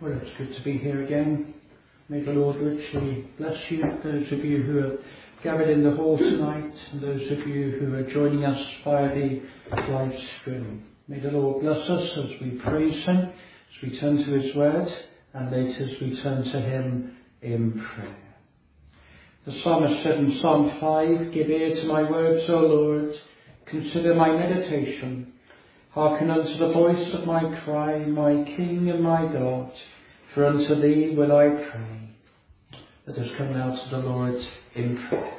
Well, it's good to be here again. May the Lord richly bless you, those of you who are gathered in the hall tonight, and those of you who are joining us via the live stream. May the Lord bless us as we praise Him, as we turn to His Word, and later as we turn to Him in prayer. The psalmist said in Psalm 5, "Give ear to my words, O Lord, consider my meditation. Hearken unto the voice of my cry, my King and my God, for unto thee will I pray." Let us come now to the Lord in prayer.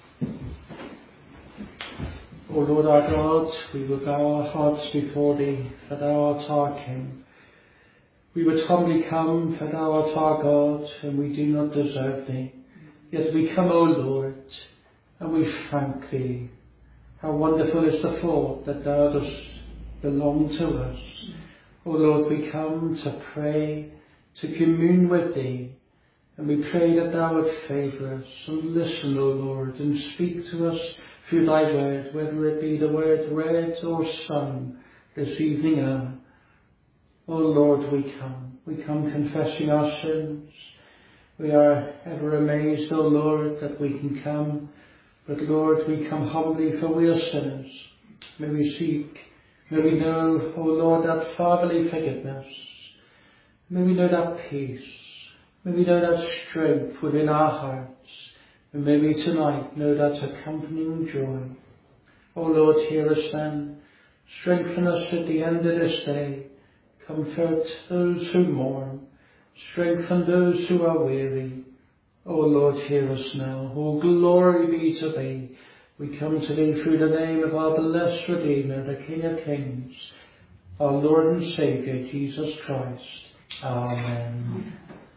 O Lord our God, we would bow our hearts before thee, for thou art our King. We would humbly come, for thou art our God, and we do not deserve thee. Yet we come, O Lord, and we thank thee. How wonderful is the thought that thou dost belong to us. O Lord, we come to pray, to commune with thee, and we pray that thou would favour us and listen, O Lord, and speak to us through thy word, whether it be the word read or sung this evening hour. O Lord, we come confessing our sins. We are ever amazed, O Lord, that we can come, but Lord, we come humbly, for we are sinners. May we know, O Lord, that fatherly forgiveness. May we know that peace. May we know that strength within our hearts. And may we tonight know that accompanying joy. O Lord, hear us then. Strengthen us at the end of this day. Comfort those who mourn. Strengthen those who are weary. O Lord, hear us now. All glory be to thee. We come to thee through the name of our blessed Redeemer, the King of Kings, our Lord and Saviour, Jesus Christ. Amen.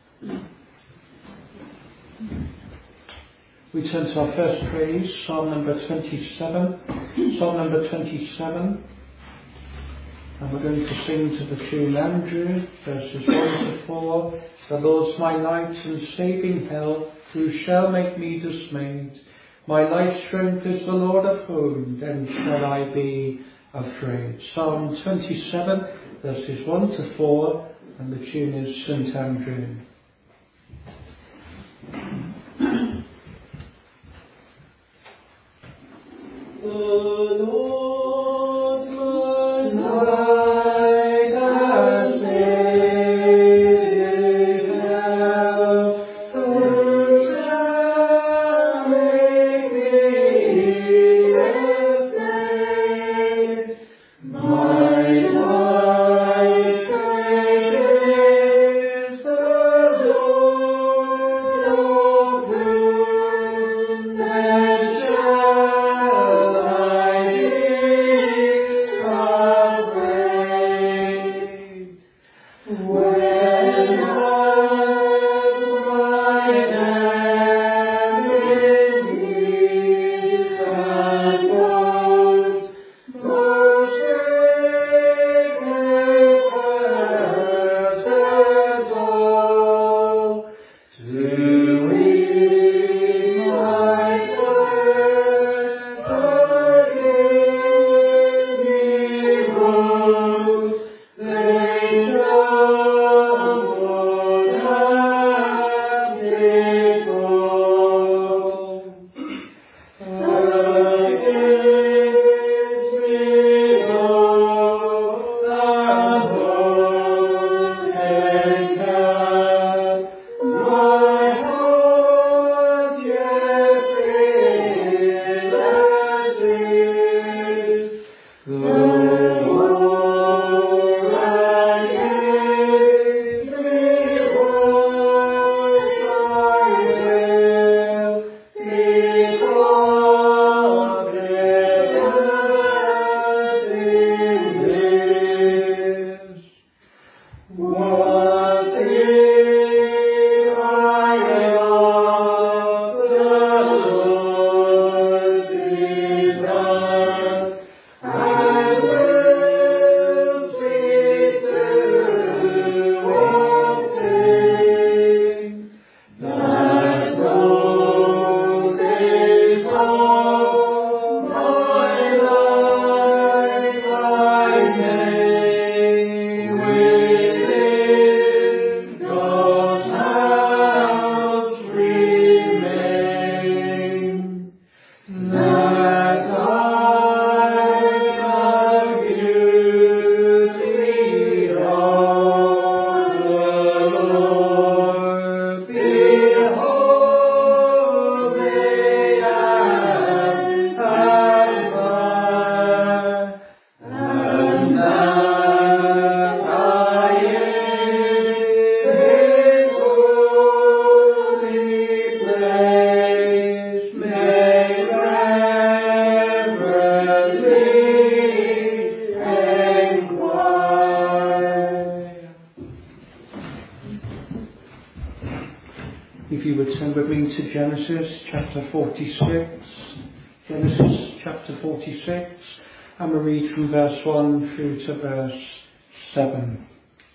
We turn to our first praise, Psalm number 27. Psalm number 27. And we're going to sing to the tune Andrew, verses 1 to 4. The Lord's my light and saving help, who shall make me dismayed? My life's strength is the Lord of whom, then shall I be afraid. Psalm 27, verses 1 to 4, and the tune is St. Andrew. The Lord's my light and saving help, who shall make me afraid? My life's strength is the Lord of whom then shall I be If you would turn with me to Genesis chapter 46. Genesis chapter 46. And we'll read from verse 1 through to verse 7.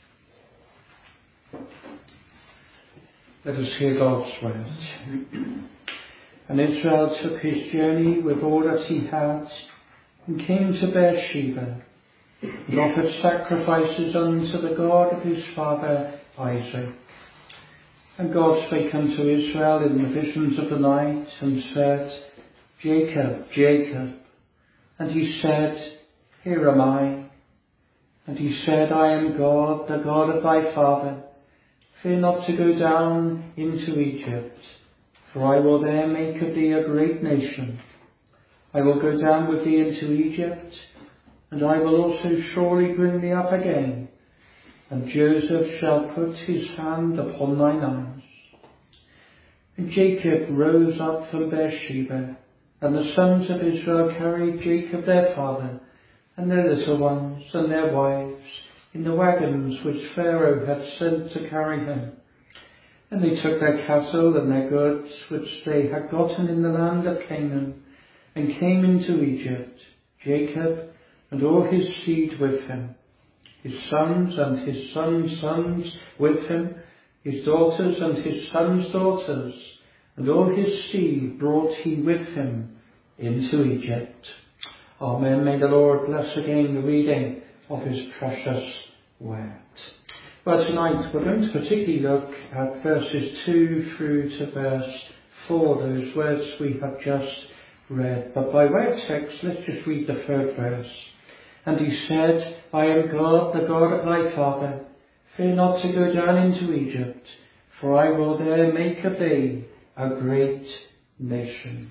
Let us hear God's word. And Israel took his journey with all that he had, and came to Beersheba, and offered sacrifices unto the God of his father Isaac. And God spake unto Israel in the visions of the night, and said, Jacob, Jacob. And he said, Here am I. And he said, I am God, the God of thy father. Fear not to go down into Egypt, for I will there make of thee a great nation. I will go down with thee into Egypt, and I will also surely bring thee up again. And Joseph shall put his hand upon thine eyes. And Jacob rose up from Beersheba, and the sons of Israel carried Jacob their father, and their little ones, and their wives, in the wagons which Pharaoh had sent to carry him. And they took their cattle and their goods, which they had gotten in the land of Canaan, and came into Egypt, Jacob and all his seed with him, his sons and his sons' sons with him, his daughters and his sons' daughters, and all his seed brought he with him into Egypt. Amen. May the Lord bless again the reading of his precious word. Well, tonight we're going to particularly look at verses 2 through to verse 4, those words we have just read. But by way of text, let's just read the third verse. And he said, I am God, the God of thy father. Fear not to go down into Egypt, for I will there make of thee a great nation.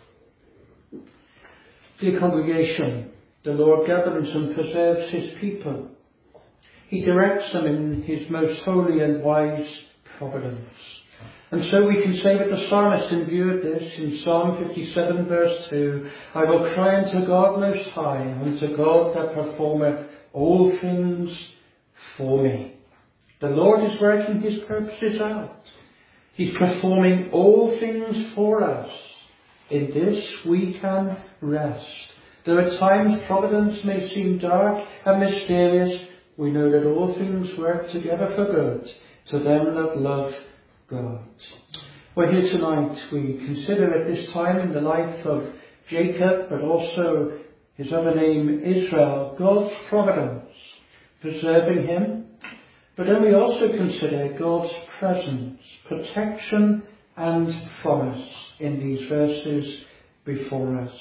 Dear congregation, the Lord governs and preserves his people. He directs them in his most holy and wise providence. And so we can say with the psalmist in view of this, in Psalm 57 verse 2, I will cry unto God most high, unto God that performeth all things for me. The Lord is working his purposes out. He's performing all things for us. In this we can rest. Though at times providence may seem dark and mysterious, we know that all things work together for good to them that love God. We're here tonight. We consider at this time in the life of Jacob, but also his other name Israel, God's providence, preserving him. But then we also consider God's presence, protection and promise in these verses before us.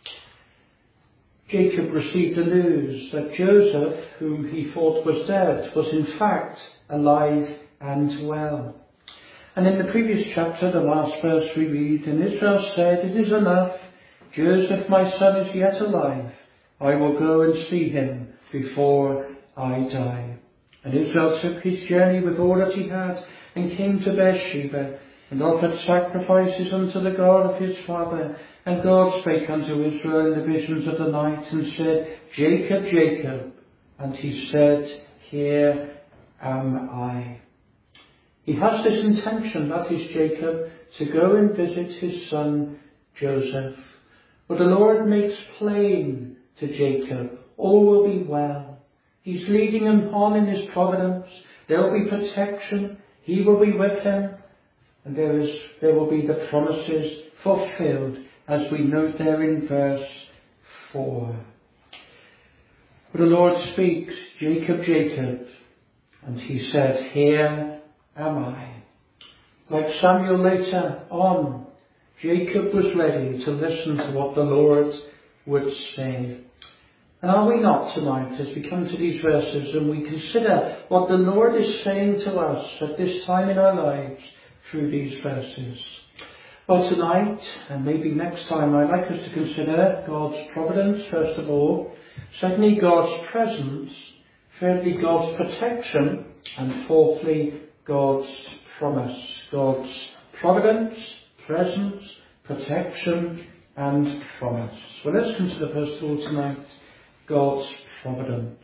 Jacob received the news that Joseph, whom he thought was dead, was in fact alive and well. And in the previous chapter, the last verse we read, and Israel said, It is enough. Joseph, my son, is yet alive. I will go and see him before I die. And Israel took his journey with all that he had, and came to Beersheba, and offered sacrifices unto the God of his father. And God spake unto Israel in the visions of the night, and said, Jacob, Jacob. And he said, Here am I. He has this intention, that is Jacob, to go and visit his son Joseph. But the Lord makes plain to Jacob, all will be well. He's leading him on in his providence. There will be protection. He will be with him. And there will be the promises fulfilled, as we note there in verse 4. But the Lord speaks, Jacob, Jacob. And he said, Here am I. Like Samuel later on, Jacob was ready to listen to what the Lord would say. And are we not tonight, as we come to these verses and we consider what the Lord is saying to us at this time in our lives through these verses? Well, tonight, and maybe next time, I'd like us to consider God's providence, first of all. Secondly, God's presence. Thirdly, God's protection. And fourthly, God's promise. God's providence, presence, protection, and promise. Well, let's consider first of all tonight God's providence.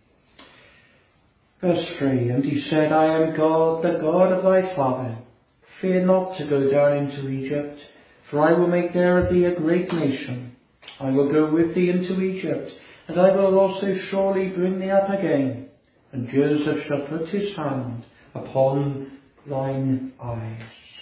Verse 3, And he said, I am God, the God of thy father. fear not to go down into Egypt, for I will make there of thee a great nation. I will go with thee into Egypt, and I will also surely bring thee up again. And Joseph shall put his hand upon thine eyes.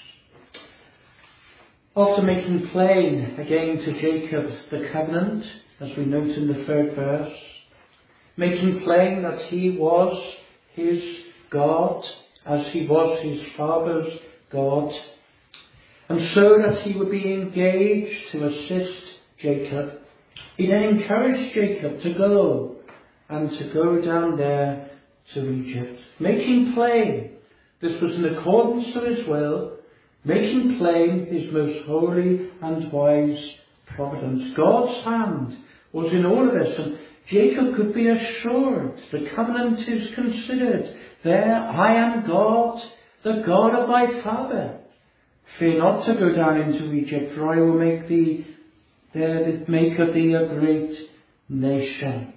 After making plain again to Jacob the covenant, as we note in the 3rd verse, making plain that he was his God, as he was his father's God, and so that he would be engaged to assist Jacob, he then encouraged Jacob to go down there to Egypt, making plain this was in accordance to his will, making plain his most holy and wise providence. God's hand was in all of this, and Jacob could be assured the covenant is considered. There, I am God, the God of thy father. Fear not to go down into Egypt, for I will make of thee a great nation.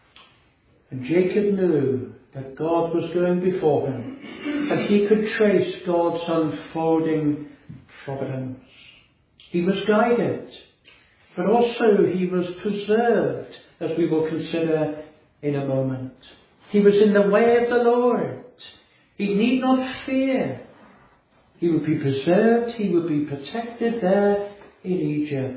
And Jacob knew that God was going before him, that he could trace God's unfolding providence. He was guided, but also he was preserved, as we will consider in a moment. He was in the way of the Lord. He need not fear. He would be preserved, he would be protected there in Egypt.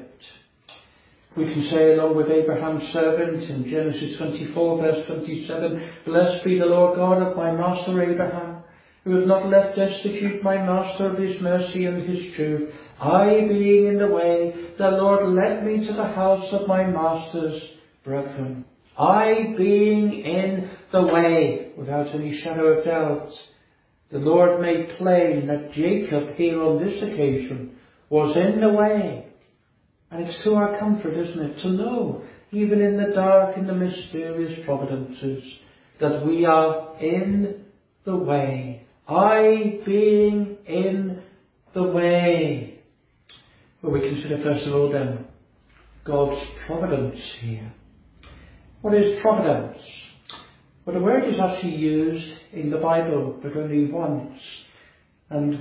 We can say along with Abraham's servant in Genesis 24 verse 27, Blessed be the Lord God of my master Abraham, who hath not left destitute my master of his mercy and his truth. I being in the way, the Lord led me to the house of my master's brethren. I being in the way, without any shadow of doubt, the Lord made plain that Jacob here on this occasion was in the way. And it's to our comfort, isn't it, to know, even in the dark and the mysterious providences, that we are in the way. I being in the way. Well, we consider first of all then God's providence here. What is providence? Well, the word is actually used in the Bible, but only once. And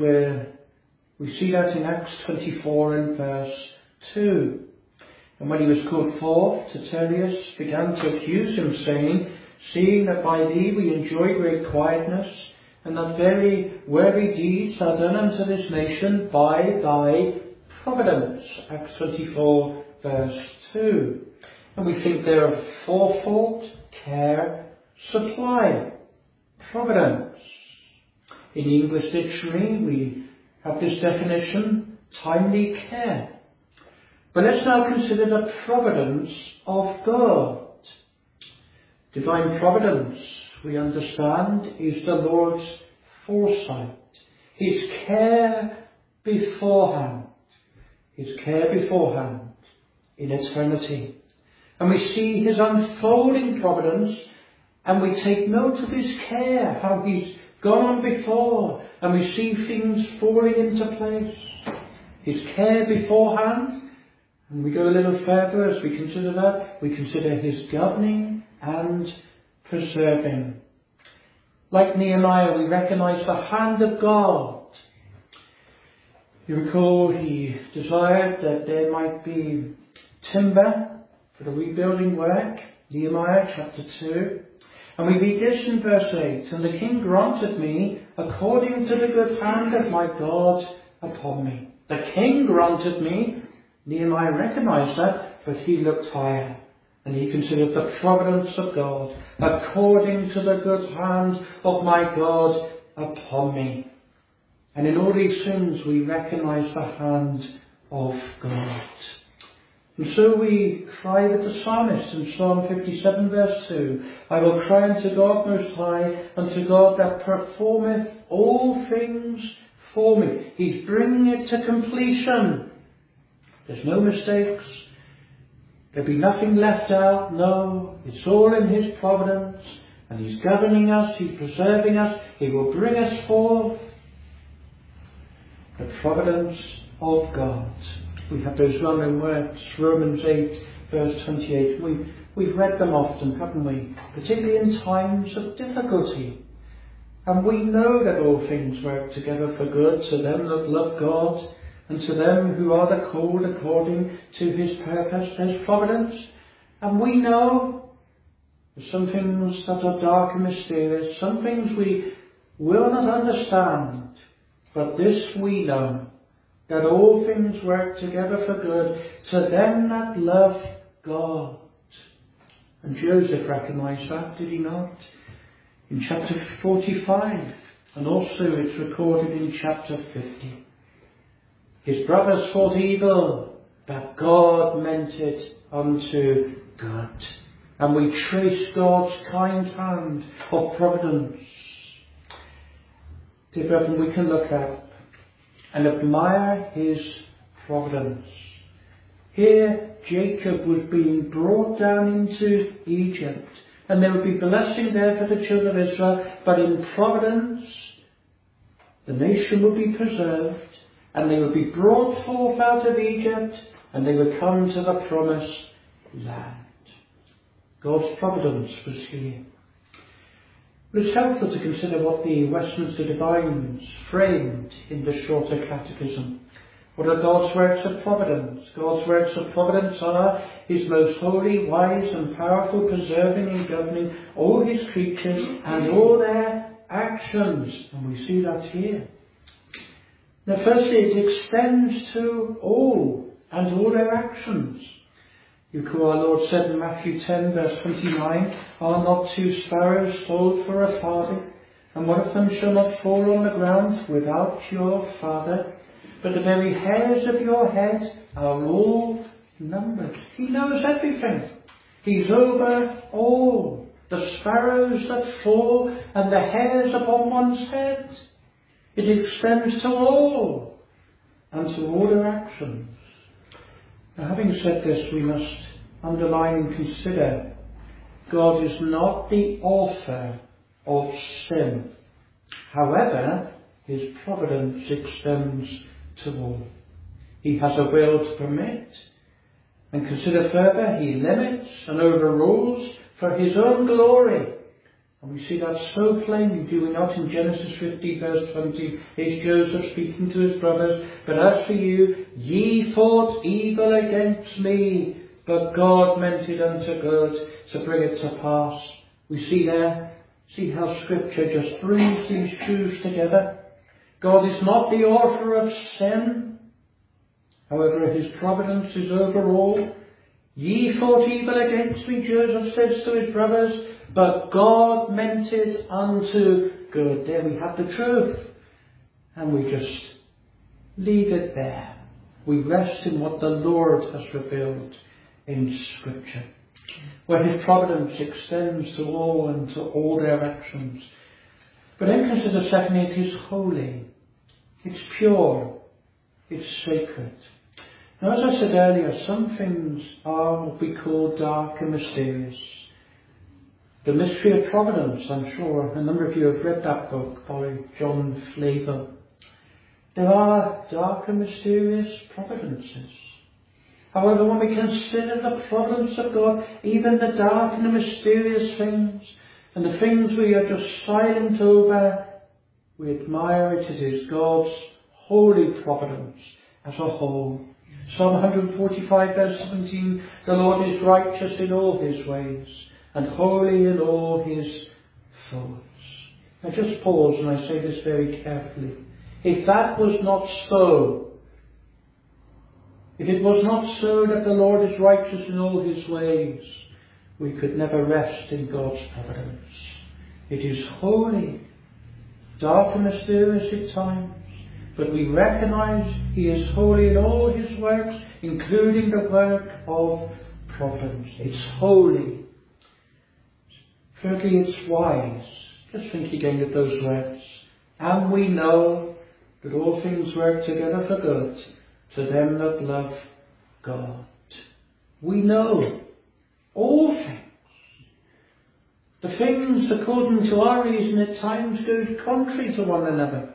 we see that in Acts 24 and verse 2. And when he was called forth, Tertullus began to accuse him, saying, Seeing that by thee we enjoy great quietness, and that very worthy deeds are done unto this nation by thy providence. Acts 24 verse 2. And we think there of forethought, care, supply, providence. In the English dictionary we have this definition, timely care. But let's now consider the providence of God. Divine providence, we understand, is the Lord's foresight, his care beforehand in eternity. And we see his unfolding providence, and we take note of his care, how he's gone on before, and we see things falling into place. His care beforehand, and we go a little further as we consider that, we consider his governing and preserving. Like Nehemiah, we recognize the hand of God. You recall he desired that there might be timber for the rebuilding work, Nehemiah chapter 2. And we read this in verse 8, And the king granted me according to the good hand of my God upon me. The king granted me. Nehemiah recognized that, but he looked higher. And he considered the providence of God, according to the good hand of my God upon me. And in all these things we recognize the hand of God. And so we cry with the psalmist in Psalm 57 verse 2, I will cry unto God most high, unto God that performeth all things for me. He's bringing it to completion. There's no mistakes. There'll be nothing left out. No, it's all in his providence. And he's governing us, he's preserving us, he will bring us forth. The providence of God. We have those well-known words, Romans 8 verse 28. We've read them often, haven't we? Particularly in times of difficulty. And we know that all things work together for good to them that love God and to them who are the called according to his purpose. There's providence. And we know there's some things that are dark and mysterious, some things we will not understand. But this we know, that all things work together for good to them that love God. And Joseph recognised that, did he not? In chapter 45, and also it's recorded in chapter 50. His brothers thought evil, but God meant it unto good. And we trace God's kind hand of providence. Dear brethren, we can look up and admire his providence. Here Jacob was being brought down into Egypt, and there would be blessing there for the children of Israel, but in providence the nation would be preserved, and they would be brought forth out of Egypt, and they would come to the promised land. God's providence was here. It was helpful to consider what the Westminster Divines framed in the Shorter Catechism. What are God's works of providence? God's works of providence are his most holy, wise and powerful, preserving and governing all his creatures and all their actions. And we see that here. Now firstly, it extends to all and all their actions. You recall our Lord said in Matthew 10 verse 29, are not two sparrows sold for a farthing, and one of them shall not fall on the ground without your Father? But the very hairs of your head are all numbered. He knows everything. He's over all. The sparrows that fall and the hairs upon one's head. It extends to all and to all their actions. Now, having said this, we must underline and consider God is not the author of sin. However, his providence extends to all. He has a will to permit, and consider further, he limits and overrules for his own glory. And we see that so plainly, do we not, in Genesis 50 verse 20, is Joseph speaking to his brothers, but as for you, ye thought evil against me, but God meant it unto good to bring it to pass. We see there, see how Scripture just brings these truths together. God is not the author of sin. However, his providence is over all. Ye thought evil against me, Joseph says to his brothers, but God meant it unto good. There we have the truth. And we just leave it there. We rest in what the Lord has revealed in Scripture, where his providence extends to all and to all their actions. But then consider secondly, it is holy, it's pure, it's sacred. Now, as I said earlier, some things are what we call dark and mysterious. The Mystery of Providence, I'm sure a number of you have read that book by John Flavel. There are dark and mysterious providences. However, when we consider the providence of God, even the dark and the mysterious things, and the things we are just silent over, we admire it. It is God's holy providence as a whole. Psalm 145 verse 17, the Lord is righteous in all his ways, and holy in all his thoughts. Now just pause and I say this very carefully. If that was not so, if it was not so that the Lord is righteous in all his ways, we could never rest in God's providence. It is holy, dark and mysterious at times, but we recognize he is holy in all his works, including the work of providence. It's holy. Thirdly, it's wise. Just think again of those words. And we know that all things work together for good to them that love God. We know all things. The things, according to our reason, at times goes contrary to one another.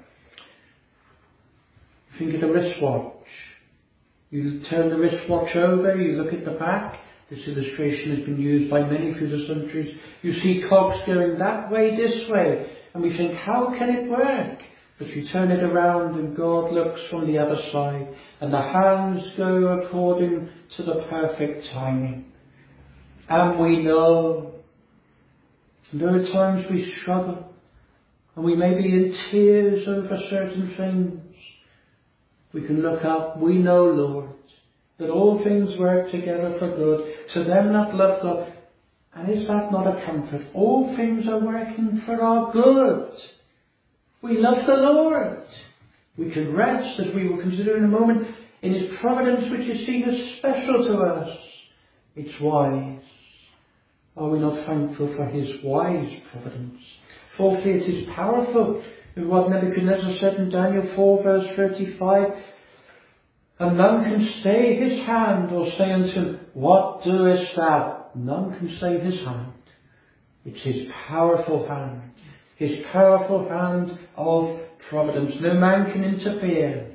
Think of the wristwatch. You turn the wristwatch over, you look at the back. This illustration has been used by many through the centuries. You see cogs going that way, this way. and we think, how can it work? But you turn it around and God looks from the other side, and the hands go according to the perfect timing. And we know there are times we struggle, and we may be in tears over certain things. We can look up, we know, Lord, that all things work together for good to them that love God. And is that not a comfort? All things are working for our good. We love the Lord. We can rest, as we will consider in a moment, in His providence, which is seen as special to us. It's wise. Are we not thankful for His wise providence? Fourthly, it is powerful. In what Nebuchadnezzar said in Daniel 4 verse 35, and none can stay his hand or say unto him, what doest thou? None can stay his hand. It's His powerful hand. His powerful hand of providence. No man can interfere.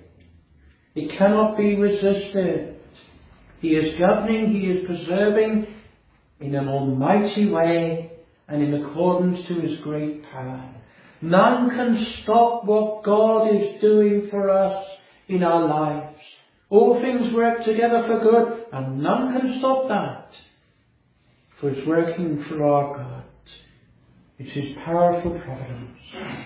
It cannot be resisted. He is governing, He is preserving in an almighty way and in accordance to His great power. None can stop what God is doing for us in our lives. All things work together for good, and none can stop that. For it's working for our good. It's His powerful providence.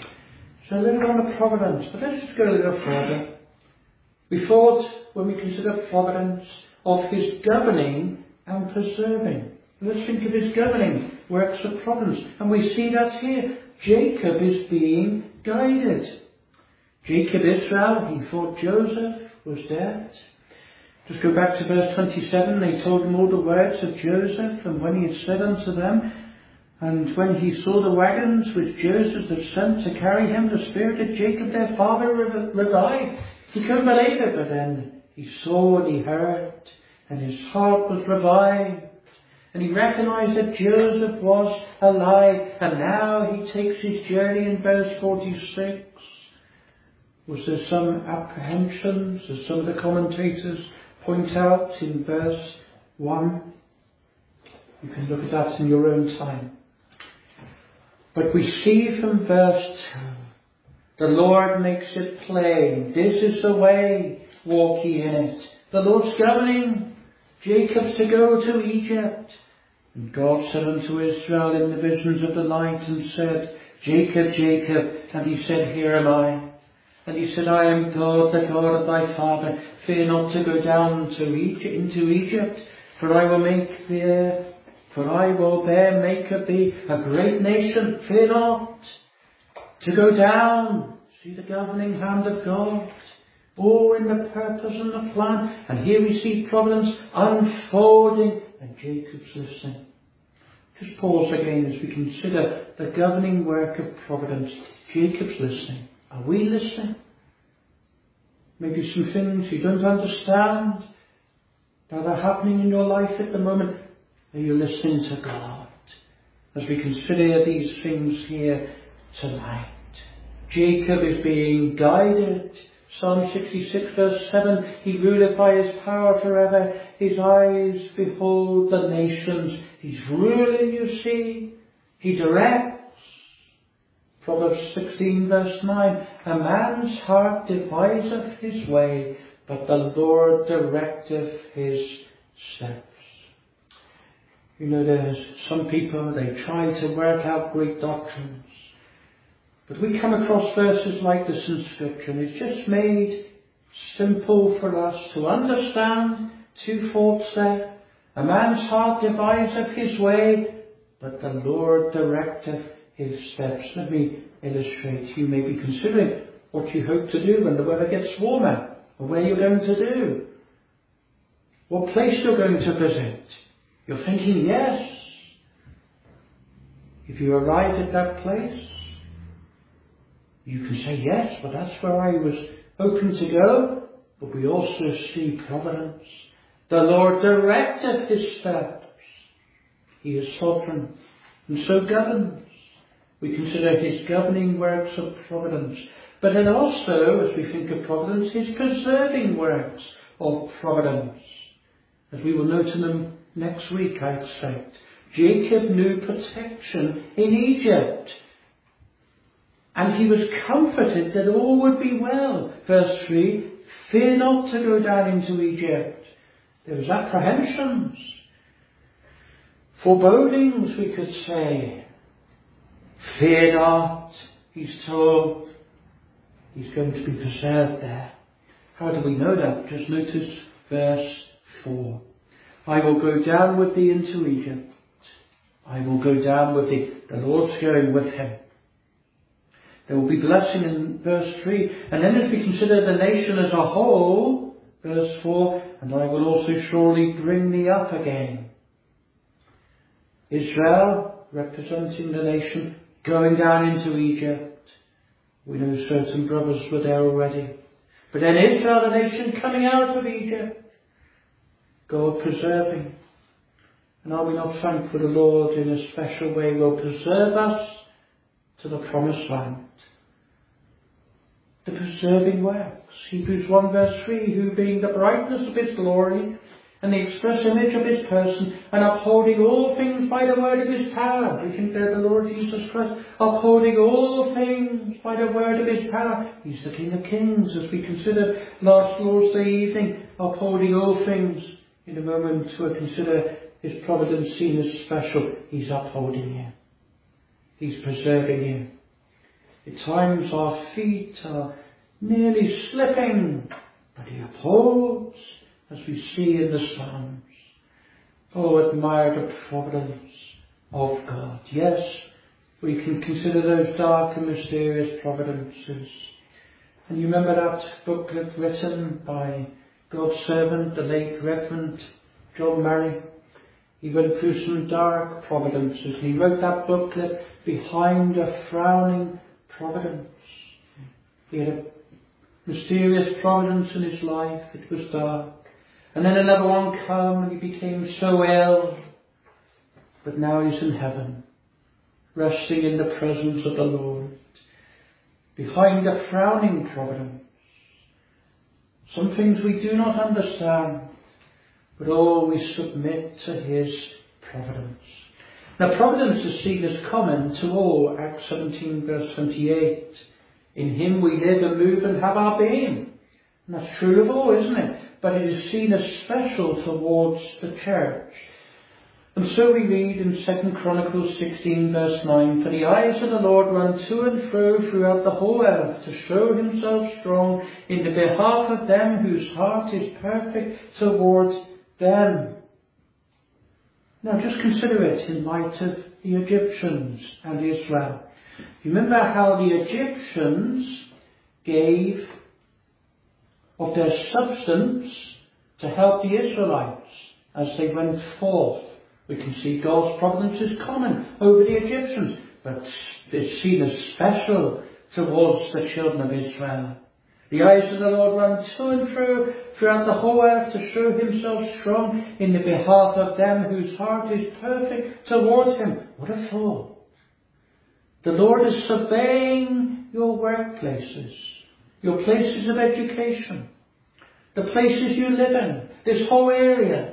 So a little on the providence, but let's just go a little further. We thought, when we consider providence, of His governing and preserving. Let's think of His governing works of providence. And we see that here. Jacob is being guided. Jacob Israel, he thought Joseph was dead. Just go back to verse 27. They told him all the words of Joseph, and when he had said unto them, and when he saw the wagons which Joseph had sent to carry him, the spirit of Jacob their father revived. He couldn't believe it, but then he saw and he heard, and his heart was revived. And he recognized that Joseph was alive, and now he takes his journey in verse 46. Was there some apprehensions, as some of the commentators point out in verse 1? You can look at that in your own time. But we see from verse 2, the Lord makes it plain. This is the way, walk ye in it. The Lord's governing. Jacob's to go to Egypt. And God said unto Israel in the visions of the night, and said, Jacob, Jacob. And he said, Here am I. And he said, I am God, the God of thy father. Fear not to go down into Egypt, for I will make of thee a great nation. Fear not to go down. See the governing hand of God. All in the purpose and the plan. And here we see providence unfolding, and Jacob's listening. Just pause again as we consider the governing work of providence. Jacob's listening. Are we listening? Maybe some things you don't understand that are happening in your life at the moment. Are you listening to God? As we consider these things here tonight. Jacob is being guided. Psalm 66 verse 7, He ruleth by His power forever. His eyes behold the nations. He's ruling, you see. He directs. Proverbs 16 verse 9, a man's heart deviseth his way, but the Lord directeth his steps. You know, there's some people, they try to work out great doctrines. But we come across verses like this in Scripture, and it's just made simple for us to understand. Two thoughts there. A man's heart deviseth his way, but the Lord directeth his steps. Let me illustrate. You may be considering what you hope to do when the weather gets warmer, or where you're going to do, what place you're going to visit. You're thinking, yes. If you arrive at that place, you can say, yes, but that's where I was hoping to go. But we also see providence. The Lord directeth his steps. He is sovereign and so governs. We consider his governing works of providence. But then also, as we think of providence, his preserving works of providence. As we will note in them next week, I expect. Jacob knew protection in Egypt. And he was comforted that all would be well. Verse 3, fear not to go down into Egypt. There was apprehensions, forebodings, we could say. Fear not, he's told. He's going to be preserved there. How do we know that? Just notice verse 4. I will go down with thee into Egypt. I will go down with thee. The Lord's going with him. There will be blessing in verse 3. And then as we consider the nation as a whole, verse 4, and I will also surely bring thee up again. Israel, representing the nation, going down into Egypt. We know certain brothers were there already. But then Israel, the nation, coming out of Egypt. God preserving. And are we not thankful the Lord in a special way will preserve us to the promised land? The preserving works. Hebrews 1 verse 3, who being the brightness of his glory and the express image of his person, and upholding all things by the word of his power. We think there the Lord Jesus Christ, upholding all things by the word of his power. He's the King of Kings, as we considered last Lord's Day evening, upholding all things. In a moment we'll consider his providence seen as special. He's upholding you. He's preserving you. At times our feet are nearly slipping, but he upholds, as we see in the Psalms. Oh, admire the providence of God. Yes, we can consider those dark and mysterious providences. And you remember that booklet written by God's servant, the late Reverend John Murray? He went through some dark providences, and he wrote that booklet, Behind a Frowning Providence. He had a mysterious providence in his life. It was dark. And then another one came, and he became so ill. But now he's in heaven, resting in the presence of the Lord. Behind a frowning providence. Some things we do not understand, but all we submit to his providence. Now, providence is seen as common to all. Acts 17 verse 28. In him we live and move and have our being. And that's true of all, isn't it? But it is seen as special towards the church. And so we read in 2 Chronicles 16 verse 9, for the eyes of the Lord run to and fro throughout the whole earth to show himself strong in the behalf of them whose heart is perfect towards them. Now just consider it in light of the Egyptians and Israel. You remember how the Egyptians gave of their substance to help the Israelites as they went forth. We can see God's providence is common over the Egyptians, but it's seen as special towards the children of Israel. The eyes of the Lord run to and fro throughout the whole earth to show himself strong in the behalf of them whose heart is perfect towards him. What a thought. The Lord is surveying your workplaces, your places of education, the places you live in, this whole area,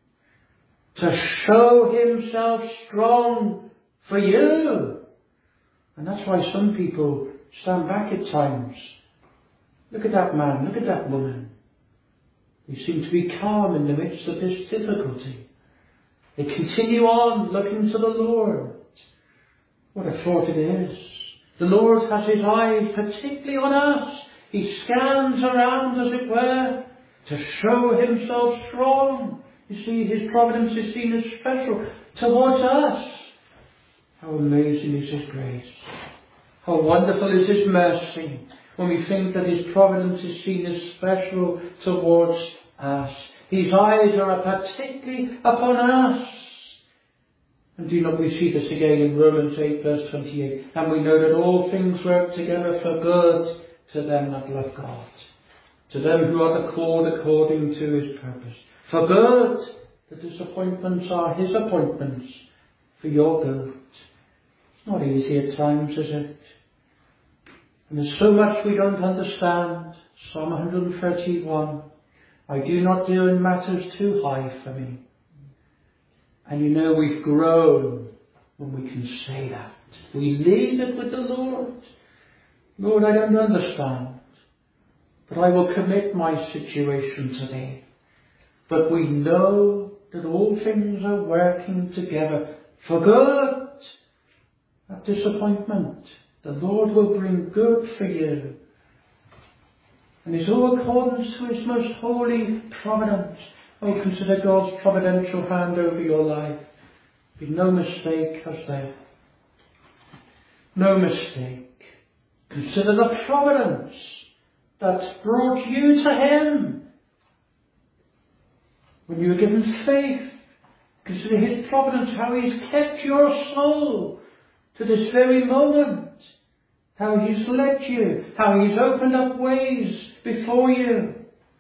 to show himself strong for you. And that's why some people stand back at times. Look at that man, look at that woman. They seem to be calm in the midst of this difficulty. They continue on looking to the Lord. What a thought it is. The Lord has his eyes particularly on us. He scans around, as it were, to show himself strong. You see, his providence is seen as special towards us. How amazing is his grace. How wonderful is his mercy when we think that his providence is seen as special towards us. His eyes are particularly upon us. And do not we see this again in Romans 8 verse 28. And we know that all things work together for good to them that love God, to them who are called according to his purpose. For good. The disappointments are his appointments for your good. It's not easy at times, is it? And there's so much we don't understand. Psalm 131. I do not deal in matters too high for me. And you know we've grown when we can say that. We leave it with the Lord. Lord, I don't understand, but I will commit my situation to Thee. But we know that all things are working together for good. That disappointment, the Lord will bring good for you. And it's all according to His most holy providence. Oh, consider God's providential hand over your life. Be no mistake, has there? No mistake. Consider the providence that's brought you to Him. When you were given faith, consider His providence, how He's kept your soul to this very moment. How He's led you, how He's opened up ways before you.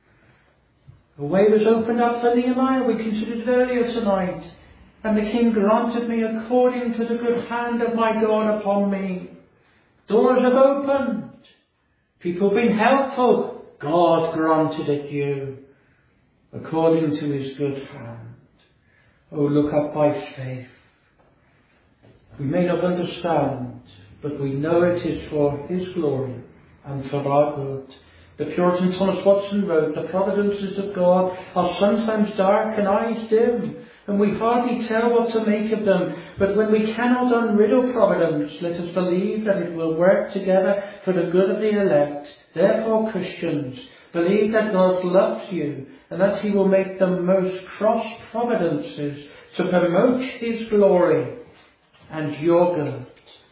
A way was opened up for Nehemiah, we considered earlier tonight. And the king granted me according to the good hand of my God upon me. Doors have opened. People have been helpful. God granted it you according to His good hand. Oh, look up by faith. We may not understand, but we know it is for His glory and for our good. The Puritan Thomas Watson wrote, the providences of God are sometimes dark and eyes dim, and we hardly tell what to make of them. But when we cannot unriddle providence, let us believe that it will work together for the good of the elect. Therefore, Christians, believe that God loves you, and that He will make the most cross providences to promote His glory and your good.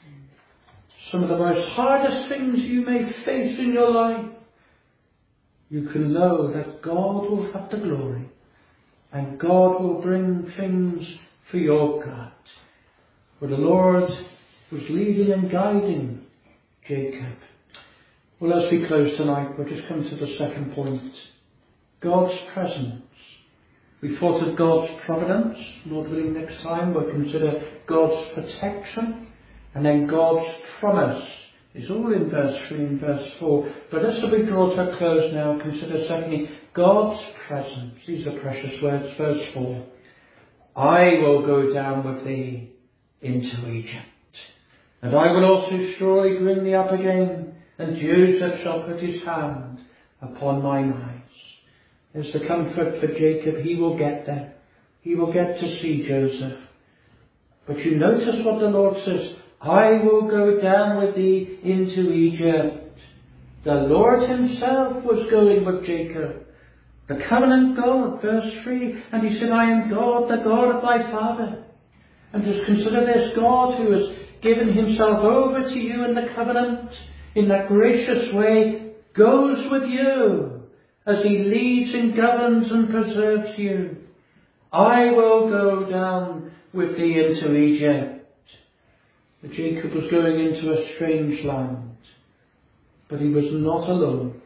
Some of the most hardest things you may face in your life, you can know that God will have the glory and God will bring things for your good. For the Lord was leading and guiding Jacob. Well, as we close tonight, we'll just come to the second point. God's presence. We thought of God's providence. Lord willing, next time we'll consider God's protection. And then God's promise is all in verse 3 and verse 4. But as we draw to a close now, consider secondly God's presence. These are precious words. Verse 4. I will go down with thee into Egypt, and I will also surely bring thee up again, and Joseph shall put his hand upon mine eyes. There's the comfort for Jacob. He will get there. He will get to see Joseph. But you notice what the Lord says. I will go down with thee into Egypt. The Lord Himself was going with Jacob. The covenant God, verse 3. And He said, I am God, the God of thy father. And just consider this God who has given Himself over to you in the covenant in that gracious way, goes with you as He leads and governs and preserves you. I will go down with thee into Egypt. But Jacob was going into a strange land, but he was not alone.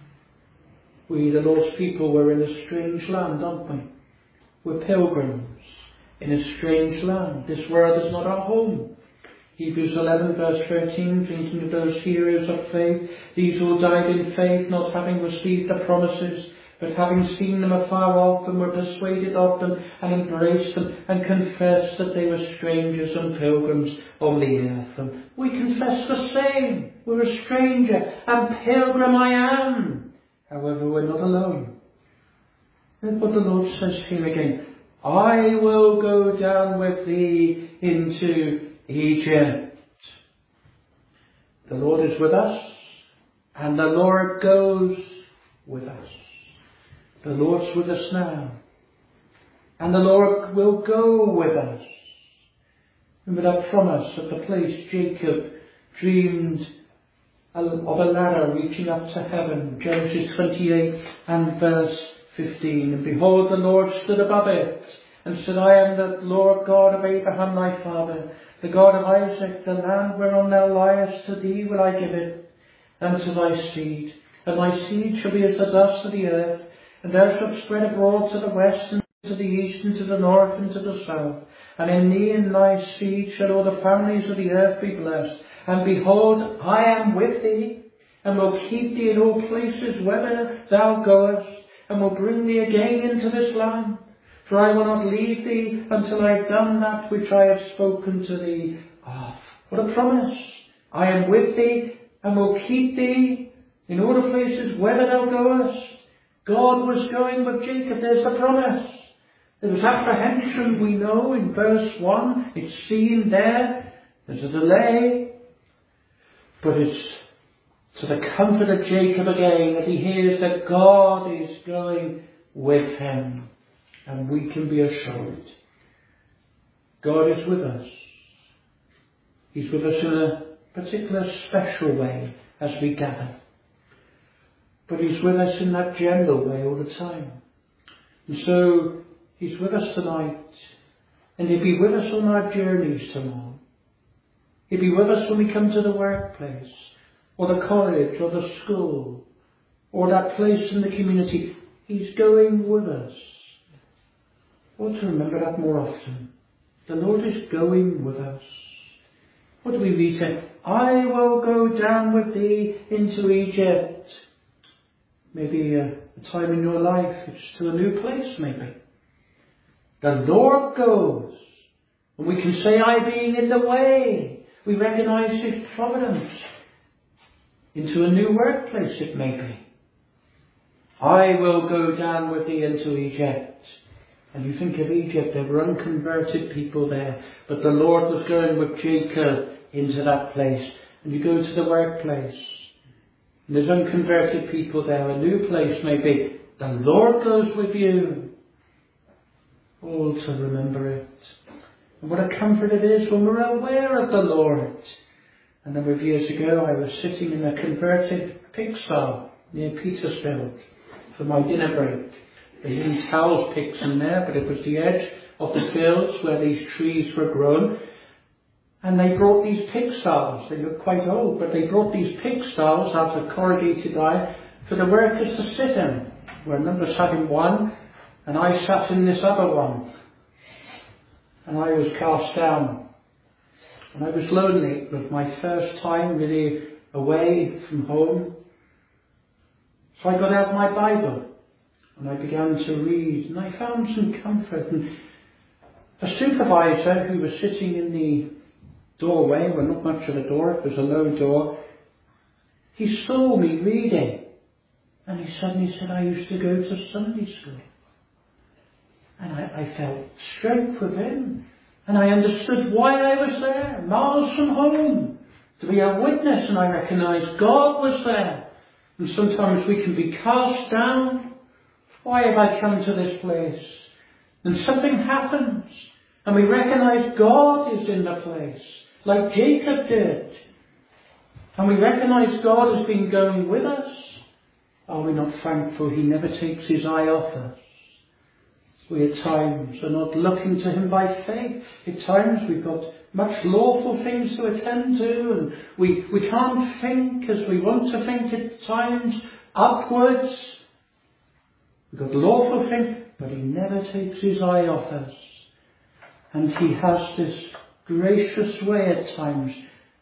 We, the Lord's people, were in a strange land, aren't we? We're pilgrims in a strange land. This world is not our home. Hebrews 11 verse 13, thinking of those heroes of faith, these who died in faith, not having received the promises, but having seen them afar off, and were persuaded of them, and embraced them, and confessed that they were strangers and pilgrims on the earth. And we confess the same. We're a stranger, and pilgrim I am. However, we're not alone. Look what the Lord says here again. I will go down with thee into Egypt. The Lord is with us, and the Lord goes with us. The Lord's with us now, and the Lord will go with us. Remember that promise at the place Jacob dreamed of a ladder reaching up to heaven, Genesis 28 and verse 15. And behold, the Lord stood above it and said, I am the Lord God of Abraham thy father, the God of Isaac. The land whereon thou liest, to thee will I give it, and to thy seed. And thy seed shall be as the dust of the earth, and thou shalt spread abroad to the west, and to the east, and to the north, and to the south. And in thee and thy seed shall all the families of the earth be blessed. And behold, I am with thee, and will keep thee in all places whither thou goest, and will bring thee again into this land. For I will not leave thee until I have done that which I have spoken to thee of. What a promise! I am with thee, and will keep thee in all the places whither thou goest. God was going with Jacob. There's the promise. There was apprehension, we know, in verse 1. It's seen there. There's a delay. But it's to the comfort of Jacob again that he hears that God is going with him. And we can be assured. God is with us. He's with us in a particular special way as we gather. But he's with us in that general way all the time. And so he's with us tonight. And he'll be with us on our journeys tomorrow. He'll be with us when we come to the workplace, or the college, or the school, or that place in the community. He's going with us. We ought to remember that more often. The Lord is going with us. What do we read here? I will go down with thee into Egypt. Maybe a time in your life it's to a new place, maybe. The Lord goes. And we can say, I being in the way. We recognize his providence. Into a new workplace it may be. I will go down with thee into Egypt. And you think of Egypt, there were unconverted people there. But the Lord was going with Jacob into that place. And you go to the workplace. And there's unconverted people there. A new place maybe. The Lord goes with you. All to remember it. And what a comfort it is when we're aware of the Lord. A number of years ago I was sitting in a converted pig stall near Petersfield for my dinner break. They didn't house pigs in there, but it was the edge of the fields where these trees were grown. And they brought these pig stalls. They looked quite old, but they brought these pig stalls out of corrugated iron for the workers to sit in. Where a number sat in one, and I sat in this other one. And I was cast down. And I was lonely. It was my first time really away from home. So I got out my Bible. And I began to read, and I found some comfort. And a supervisor who was sitting in the doorway, well, not much of a door, it was a low door, he saw me reading. And he suddenly said, I used to go to Sunday school. And I felt strength within. And I understood why I was there, miles from home, to be a witness. And I recognised God was there. And sometimes we can be cast down. Why have I come to this place? And something happens. And we recognise God is in the place. Like Jacob did. And we recognise God has been going with us. Are we not thankful he never takes his eye off us? We at times are not looking to him by faith. At times we've got much lawful things to attend to, and we can't think as we want to think at times upwards. We've got lawful things, but he never takes his eye off us. And he has this gracious way at times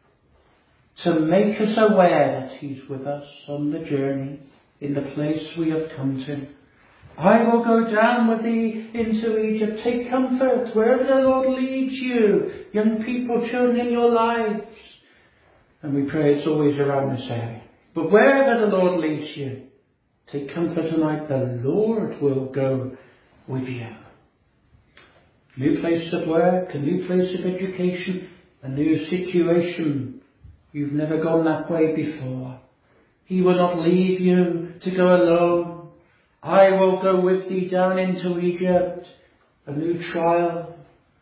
to make us aware that he's with us on the journey in the place we have come to. I will go down with thee into Egypt. Take comfort wherever the Lord leads you. Young people, children in your lives. And we pray it's always around this area. But wherever the Lord leads you, take comfort tonight. The Lord will go with you. New place of work, a new place of education, a new situation. You've never gone that way before. He will not leave you to go alone. I will go with thee down into Egypt. A new trial.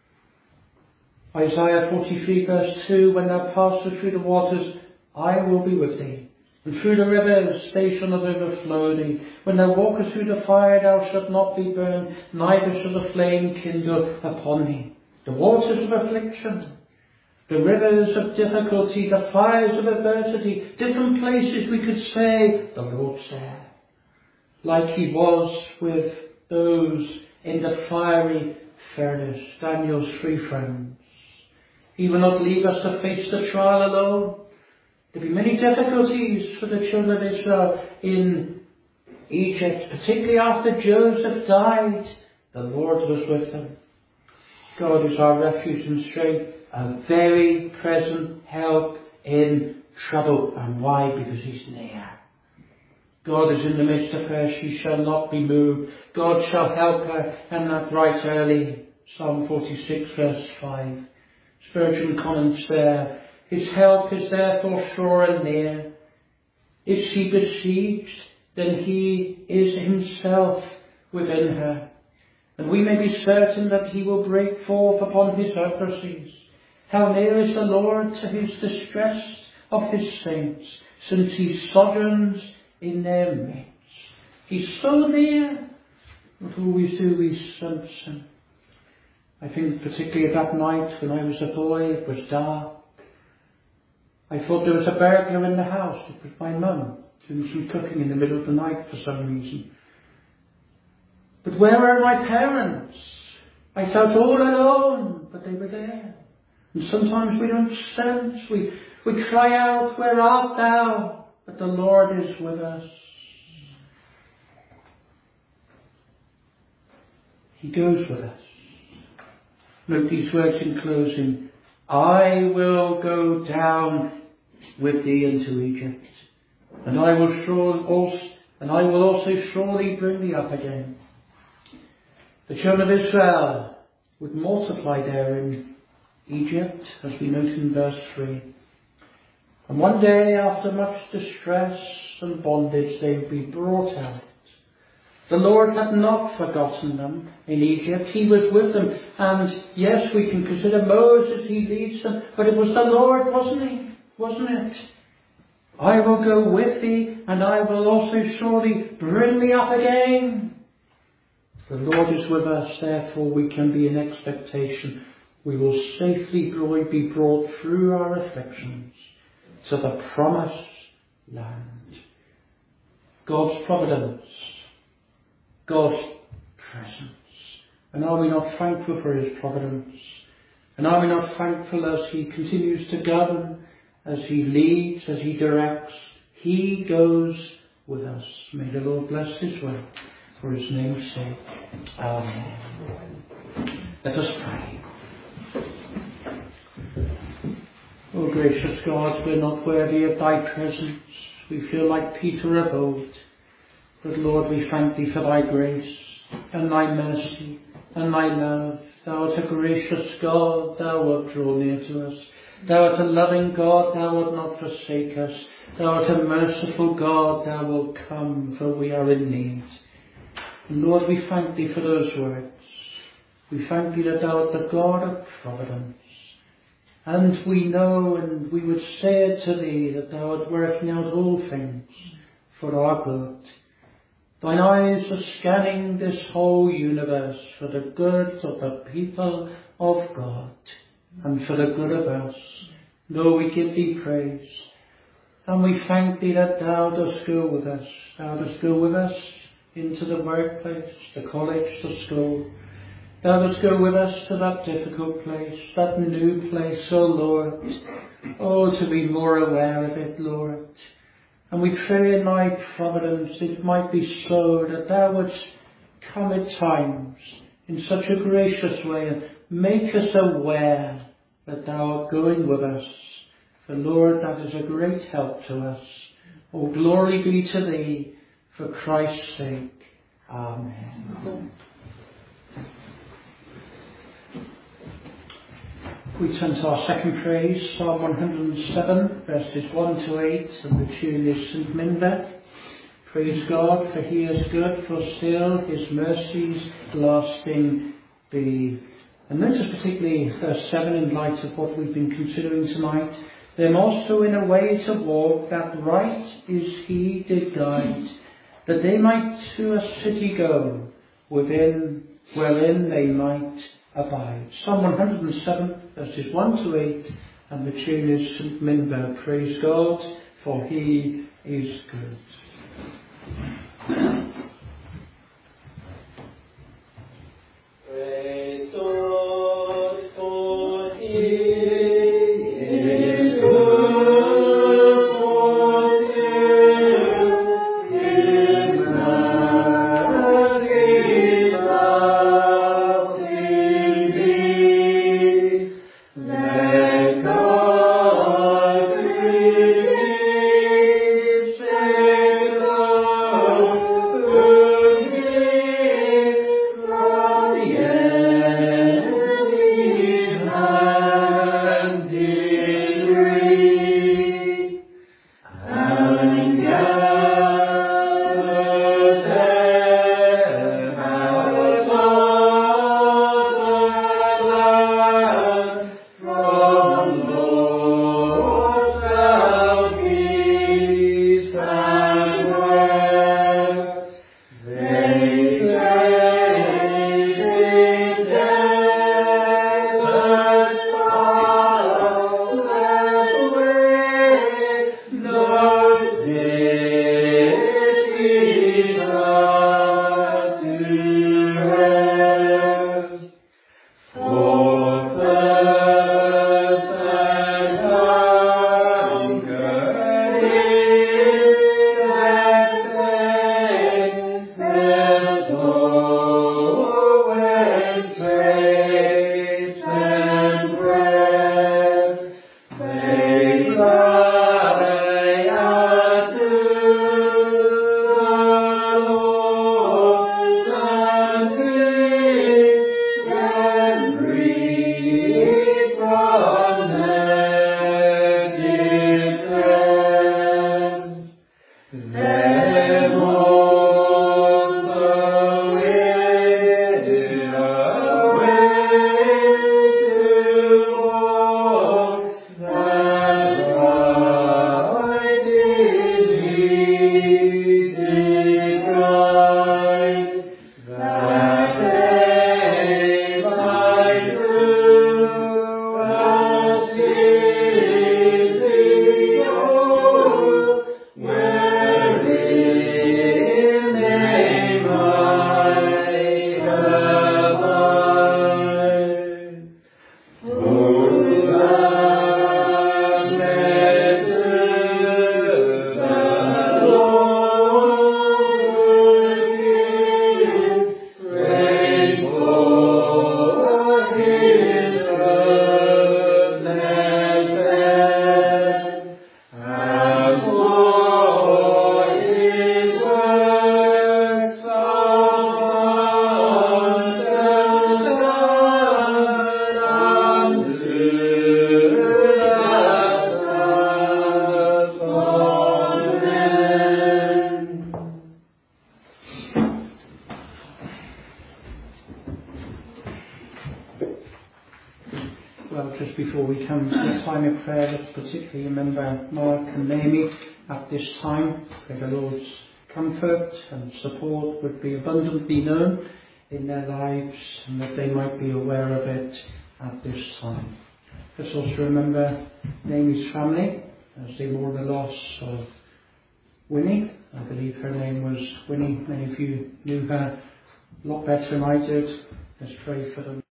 Isaiah 43 verse 2, when thou passest through the waters, I will be with thee. And through the rivers they shall not overflow thee. When thou walkest through the fire, thou shalt not be burned, neither shall the flame kindle upon thee. The waters of affliction, the rivers of difficulty, the fires of adversity, different places we could say, the Lord's there. Like he was with those in the fiery furnace, Daniel's 3 friends. He will not leave us to face the trial alone. There'll be many difficulties for the children of Israel in Egypt, particularly after Joseph died. The Lord was with them. God is our refuge and strength, a very present help in trouble. And why? Because he's near. God is in the midst of her. She shall not be moved. God shall help her, and that right early. Psalm 46 verse 5. Spurgeon comments there. His help is therefore sure and near. If she besieged, then he is himself within her. And we may be certain that he will break forth upon his adversaries. How near is the Lord to his distress of his saints, since he sojourns in their midst. He's so near, not always do we sense him. I think particularly that night when I was a boy, it was dark. I thought there was a burglar in the house. It was my mum doing some cooking in the middle of the night for some reason. But where were my parents? I felt all alone, but they were there. And sometimes we don't sense. We cry out, where art thou? But the Lord is with us. He goes with us. Note these words in closing. I will go down with thee into Egypt, and I will also surely bring thee up again. The children of Israel would multiply there in Egypt, as we note in verse 3. And one day, after much distress and bondage, they would be brought out. The Lord had not forgotten them in Egypt. He was with them. And yes, we can consider Moses, he leads them. But it was the Lord, wasn't he? Wasn't it? I will go with thee, and I will also surely bring thee up again. The Lord is with us, therefore we can be in expectation. We will safely be brought through our afflictions to the promised land. God's providence. God's presence. And are we not thankful for his providence? And are we not thankful as he continues to govern, as he leads, as he directs? He goes with us. May the Lord bless his word for his name's sake. Amen. Let us pray. O gracious God, we're not worthy of thy presence. We feel like Peter of old. But Lord, we thank thee for thy grace and thy mercy and thy love. Thou art a gracious God, thou wilt draw near to us. Thou art a loving God, thou wilt not forsake us. Thou art a merciful God, thou wilt come, for we are in need. And Lord, we thank thee for those words. We thank thee that thou art the God of providence. And we know, and we would say it to thee, that thou art working out all things for our good. Thine eyes are scanning this whole universe for the good of the people of God and for the good of us. Lord, we give thee praise. And we thank thee that thou dost go with us. Thou dost go with us into the workplace, the college, the school. Thou dost go with us to that difficult place, that new place, O Lord. Oh, to be more aware of it, Lord. And we pray in thy providence it might be so that thou wouldst come at times in such a gracious way and make us aware that thou art going with us. For Lord, that is a great help to us. Oh, glory be to thee for Christ's sake. Amen. We turn to our second praise, Psalm 107, verses 1 to 8, and the tune is St. Minda. Praise God, for he is good, for still his mercies lasting be. And notice particularly verse 7 in light of what we've been considering tonight. Them also in a way to walk, that right is he did guide, that they might to a city go, wherein they might abide. Psalm 107, verses 1 to 8, and the tune is St. Minda. Praise God, for he is good. Praise God, for he is good, for still his mercies lasting be. Let God be well, just before we come to the time of prayer, let's particularly remember Mark and Naomi at this time. Pray the Lord's comfort and support would be abundantly known in their lives and that they might be aware of it at this time. Let's also remember Naomi's family as they mourn the loss of Winnie. I believe her name was Winnie. Many of you knew her a lot better than I did. Let's pray for them.